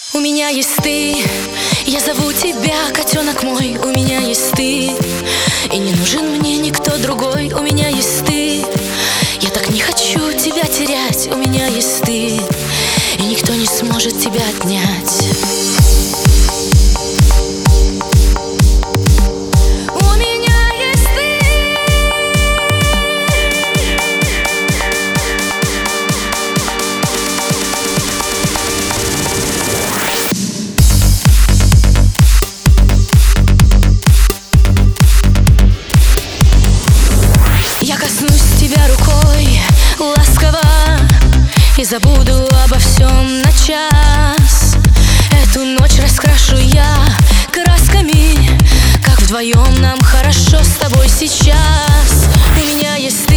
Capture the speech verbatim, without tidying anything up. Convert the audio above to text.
У меня есть ты, я зову тебя, котенок мой. У меня есть ты, и не нужен мне никто другой. У меня есть ты, я так не хочу тебя терять. У меня есть ты, и никто не сможет тебя отнять. Я коснусь тебя рукой ласково и забуду обо всем на час. Эту ночь раскрашу я красками, как вдвоем нам хорошо с тобой сейчас. У меня есть